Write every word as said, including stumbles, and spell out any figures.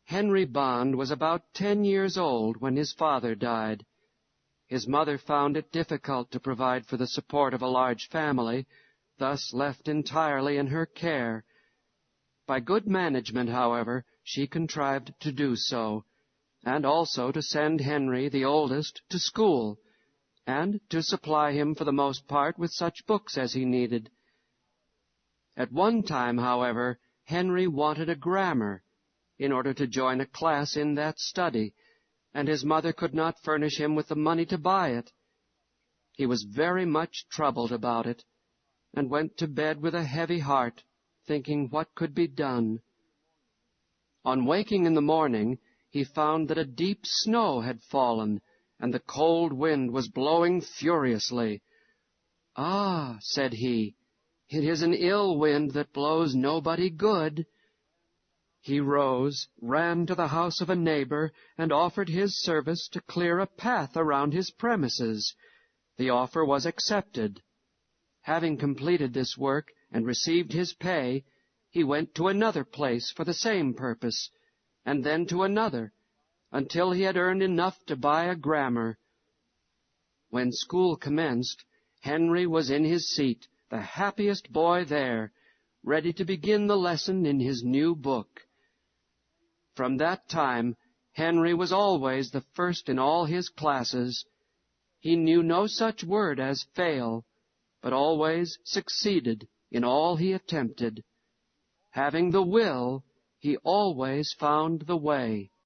Henry Bond was about ten years old when his father died. His mother found it difficult to provide for the support of a large family, thus left entirely in her care. By good management, however, she contrived to do so, and also to send Henry, the oldest, to school, and to supply him for the most part with such books as he needed. At one time, however, Henry wanted a grammar in order to join a class in that study, and his mother could not furnish him with the money to buy it. He was very much troubled about it, and went to bed with a heavy heart, thinking what could be done. On waking in the morning, he found that a deep snow had fallen, and the cold wind was blowing furiously. "Ah," said he, "it is an ill wind that blows nobody good." He rose, ran to the house of a neighbor, and offered his service to clear a path around his premises. The offer was accepted. Having completed this work and received his pay, he went to another place for the same purpose, and then to another, until he had earned enough to buy a grammar. When school commenced, Henry was in his seat, the happiest boy there, ready to begin the lesson in his new book. From that time, Henry was always the first in all his classes. He knew no such word as fail, but always succeeded in all he attempted. Having the will, he always found the way.